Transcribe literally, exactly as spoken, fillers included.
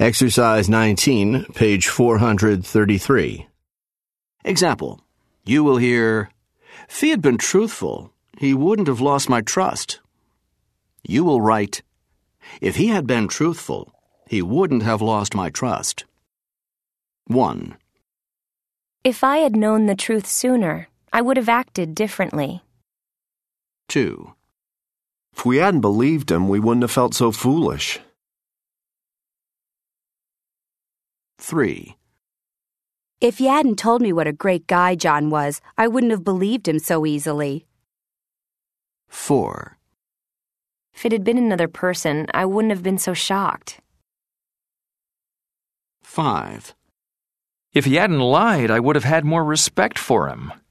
Exercise nineteen, page four hundred thirty-three. Example. You will hear, "If he had been truthful, he wouldn't have lost my trust." You will write, "If he had been truthful, he wouldn't have lost my trust." one. If I had known the truth sooner, I would have acted differently. two. If we hadn't believed him, we wouldn't have felt so foolish. three. If you hadn't told me what a great guy John was, I wouldn't have believed him so easily. four. If it had been another person, I wouldn't have been so shocked. five. If he hadn't lied, I would have had more respect for him.